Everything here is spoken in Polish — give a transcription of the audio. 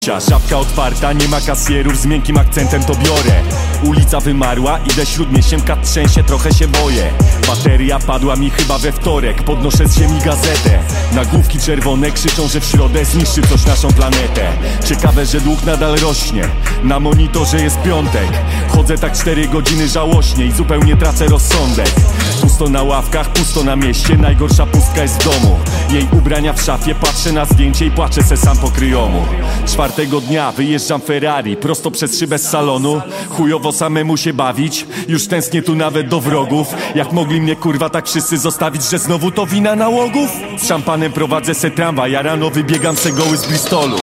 Szafka otwarta, nie ma kasjerów, z miękkim akcentem to biorę. Ulica wymarła, idę śródmieściem, kat trzęsie, trochę się boję. Bateria padła mi chyba we wtorek, podnoszę z ziemi gazetę. Nagłówki czerwone krzyczą, że w środę zniszczy coś naszą planetę. Ciekawe, że dług nadal rośnie, na monitorze jest piątek. Chodzę tak 4 godziny żałośnie i zupełnie tracę rozsądek. Pusto na ławkach, pusto na mieście, najgorsza pustka jest w domu. Jej ubrania w szafie, patrzę na zdjęcie i płaczę se sam po kryjomu. Czwartego dnia wyjeżdżam Ferrari, prosto przez szybę z salonu. Chujowo samemu się bawić, już tęsknię tu nawet do wrogów. Jak mogli mnie kurwa tak wszyscy zostawić, że znowu to wina nałogów? Z szampanem prowadzę se tramwaj, a rano wybiegam se goły z Bristolu.